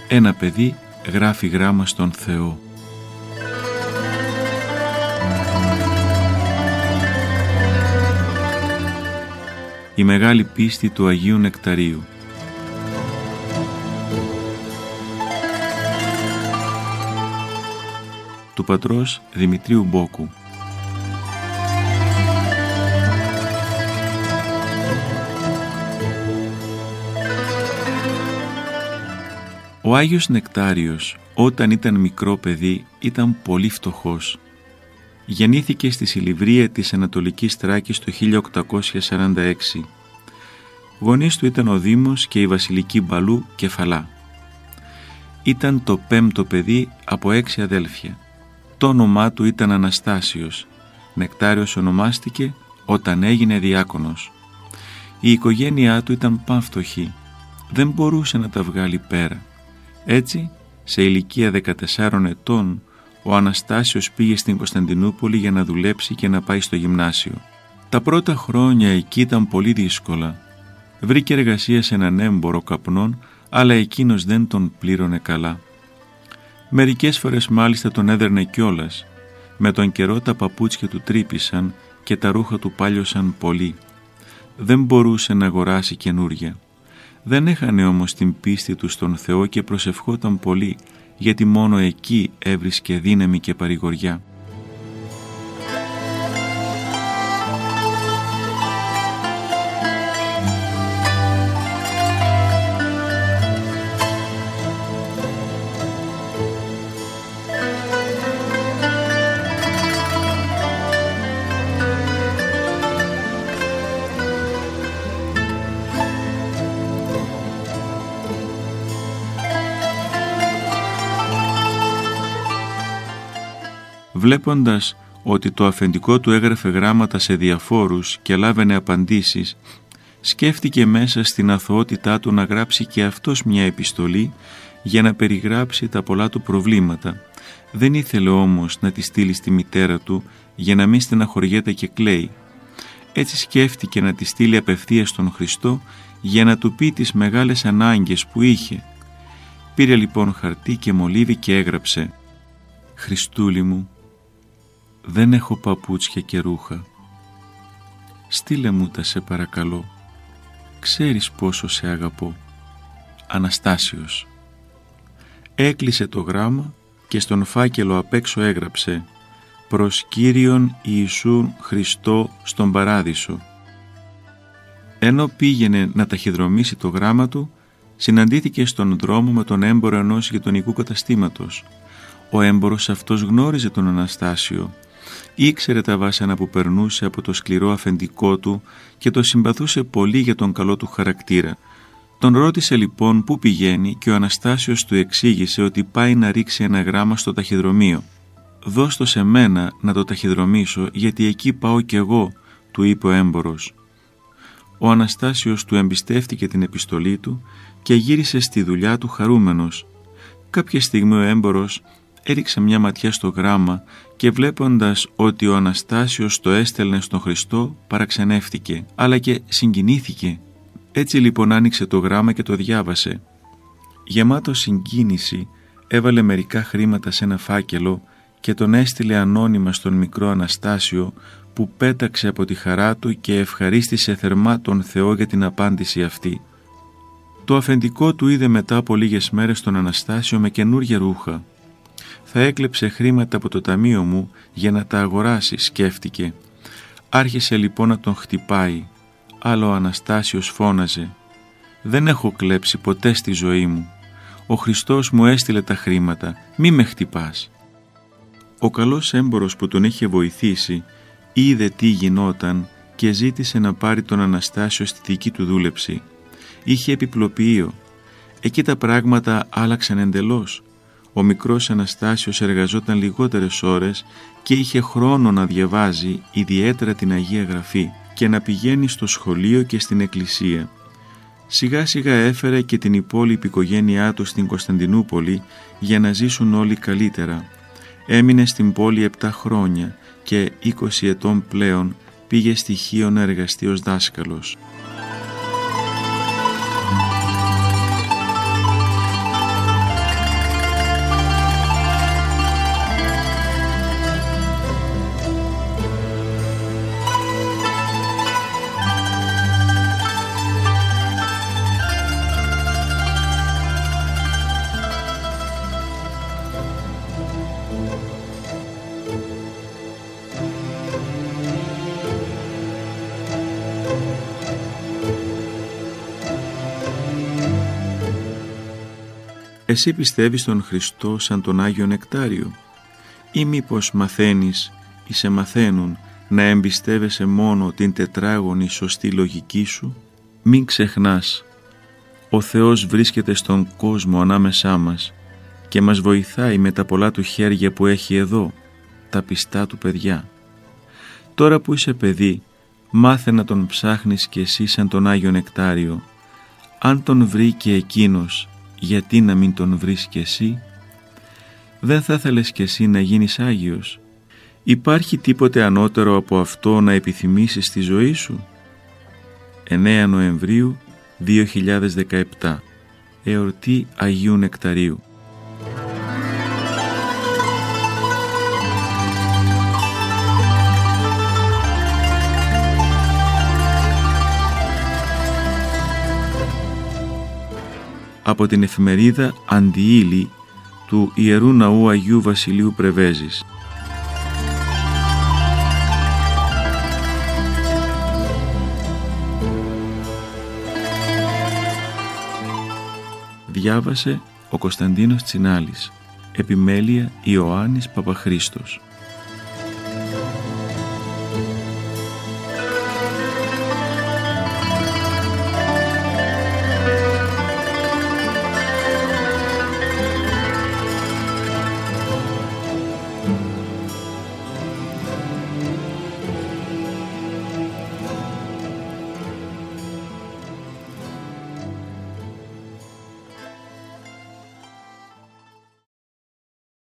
ένα παιδί γράφει γράμμα στον Θεό. Η μεγάλη πίστη του Αγίου Νεκταρίου. Του πατρός Δημητρίου Μπόκου. Ο Άγιος Νεκτάριος όταν ήταν μικρό παιδί ήταν πολύ φτωχός. Γεννήθηκε στη Σιλιβρία της Ανατολικής Θράκης το 1846. Γονείς του ήταν ο Δήμος και η Βασιλική Μπαλού Κεφαλά. Ήταν το 5ο παιδί από 6 αδέλφια. Το όνομά του ήταν Αναστάσιος. Νεκτάριος ονομάστηκε όταν έγινε διάκονος. Η οικογένειά του ήταν πανφτωχή. Δεν μπορούσε να τα βγάλει πέρα. Έτσι, σε ηλικία 14 ετών, ο Αναστάσιος πήγε στην Κωνσταντινούπολη για να δουλέψει και να πάει στο γυμνάσιο. Τα πρώτα χρόνια εκεί ήταν πολύ δύσκολα. Βρήκε εργασία σε έναν έμπορο καπνών, αλλά εκείνος δεν τον πλήρωνε καλά. Μερικές φορές μάλιστα τον έδερνε κιόλας. Με τον καιρό τα παπούτσια του τρύπησαν και τα ρούχα του πάλιωσαν πολύ. Δεν μπορούσε να αγοράσει καινούρια. Δεν έχανε όμως την πίστη του στον Θεό και προσευχόταν πολύ, γιατί μόνο εκεί έβρισκε δύναμη και παρηγοριά. Βλέποντας ότι το αφεντικό του έγραφε γράμματα σε διαφόρους και λάβαινε απαντήσεις, σκέφτηκε μέσα στην αθωότητά του να γράψει και αυτός μια επιστολή για να περιγράψει τα πολλά του προβλήματα. Δεν ήθελε όμως να τη στείλει στη μητέρα του για να μην στεναχωριέται και κλαίει. Έτσι σκέφτηκε να τη στείλει απευθείας στον Χριστό για να του πει τις μεγάλες ανάγκες που είχε. Πήρε λοιπόν χαρτί και μολύβι και έγραψε: «Χριστούλη μου, δεν έχω παπούτσια και ρούχα. Στείλε μου τα σε παρακαλώ. Ξέρεις πόσο σε αγαπώ. Αναστάσιος». Έκλεισε το γράμμα και στον φάκελο απ' έξω έγραψε: «Προς Κύριον Ιησούν Χριστό στον Παράδεισο». Ενώ πήγαινε να ταχυδρομήσει το γράμμα του, συναντήθηκε στον δρόμο με τον έμπορο ενός γειτονικού καταστήματος. Ο έμπορος αυτός γνώριζε τον Αναστάσιο. Ήξερε τα βάσανα που περνούσε από το σκληρό αφεντικό του και το συμπαθούσε πολύ για τον καλό του χαρακτήρα. Τον ρώτησε λοιπόν πού πηγαίνει και ο Αναστάσιος του εξήγησε ότι πάει να ρίξει ένα γράμμα στο ταχυδρομείο. «Δώσ' το σε μένα να το ταχυδρομήσω, γιατί εκεί πάω κι εγώ», του είπε ο έμπορος. Ο Αναστάσιος του εμπιστεύτηκε την επιστολή του και γύρισε στη δουλειά του χαρούμενος. Κάποια στιγμή ο έμπορος έριξε μια ματιά στο γράμμα και βλέποντας ότι ο Αναστάσιος το έστελνε στον Χριστό, παραξενεύτηκε, αλλά και συγκινήθηκε. Έτσι λοιπόν άνοιξε το γράμμα και το διάβασε. Γεμάτο συγκίνηση, έβαλε μερικά χρήματα σε ένα φάκελο και τον έστειλε ανώνυμα στον μικρό Αναστάσιο, που πέταξε από τη χαρά του και ευχαρίστησε θερμά τον Θεό για την απάντηση αυτή. Το αφεντικό του είδε μετά από λίγες μέρες τον Αναστάσιο με καινούργια ρούχα. «Θα έκλεψε χρήματα από το ταμείο μου για να τα αγοράσει», σκέφτηκε. Άρχισε λοιπόν να τον χτυπάει, αλλά ο Αναστάσιος φώναζε: «Δεν έχω κλέψει ποτέ στη ζωή μου. Ο Χριστός μου έστειλε τα χρήματα, μη με χτυπάς». Ο καλός έμπορος που τον είχε βοηθήσει είδε τι γινόταν και ζήτησε να πάρει τον Αναστάσιο στη δική του δούλεψη. Είχε επιπλοποιείο. Εκεί τα πράγματα άλλαξαν εντελώς. Ο μικρός Αναστάσιος εργαζόταν λιγότερες ώρες και είχε χρόνο να διαβάζει ιδιαίτερα την Αγία Γραφή και να πηγαίνει στο σχολείο και στην εκκλησία. Σιγά σιγά έφερε και την υπόλοιπη οικογένειά του στην Κωνσταντινούπολη για να ζήσουν όλοι καλύτερα. Έμεινε στην πόλη 7 χρόνια και 20 ετών πλέον πήγε στη Χίο να εργαστεί ως δάσκαλος. Εσύ πιστεύεις τον Χριστό σαν τον Άγιο Νεκτάριο, ή μήπως μαθαίνεις ή σε μαθαίνουν να εμπιστεύεσαι μόνο την τετράγωνη σωστή λογική σου? Μην ξεχνάς, ο Θεός βρίσκεται στον κόσμο ανάμεσά μας και μας βοηθάει με τα πολλά του χέρια που έχει εδώ, τα πιστά του παιδιά. Τώρα που είσαι παιδί, μάθε να τον ψάχνεις κι εσύ σαν τον Άγιο Νεκτάριο. Αν τον βρει και εκείνος, γιατί να μην τον βρεις κι εσύ? Δεν θα ήθελες κι εσύ να γίνεις Άγιος? Υπάρχει τίποτε ανώτερο από αυτό να επιθυμήσεις στη ζωή σου? 9 Νοεμβρίου 2017, εορτή Αγίου Νεκταρίου. Από την εφημερίδα Αντιήλη του Ιερού Ναού Αγίου Βασιλείου Πρεβέζης. Διάβασε ο Κωνσταντίνος Τσινάλης. Επιμέλεια Ιωάννης Παπαχρήστος.